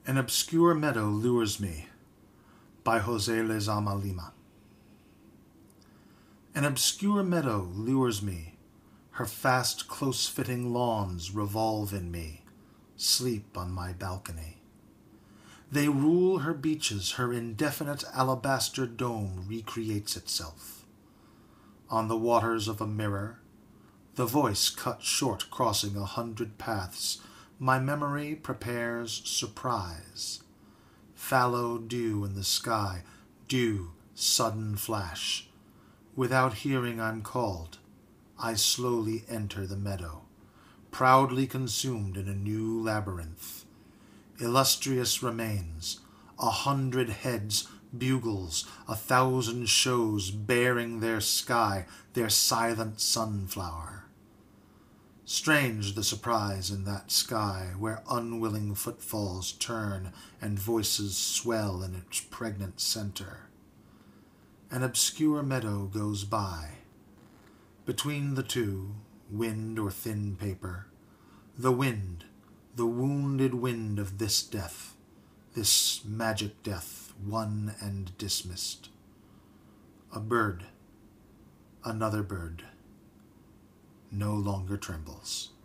An obscure meadow lures me, by Jose Lezama Lima. An obscure meadow lures me, her fast, close-fitting lawns revolve in me, sleep on my balcony. They rule her beaches, her indefinite alabaster dome recreates itself. On the waters of a mirror, the voice cut short crossing 100 paths, my memory prepares surprise. Fallow dew in the sky, dew, sudden flash. Without hearing I'm called, I slowly enter the meadow, proudly consumed in a new labyrinth. Illustrious remains, 100 heads, bugles, 1,000 shows bearing their sky, their silent sunflower. Strange the surprise in that sky, where unwilling footfalls turn and voices swell in its pregnant center. An obscure meadow goes by. Between the two, wind or thin paper, the wind, the wounded wind of this death, this magic death, won and dismissed. A bird, another bird, no longer trembles.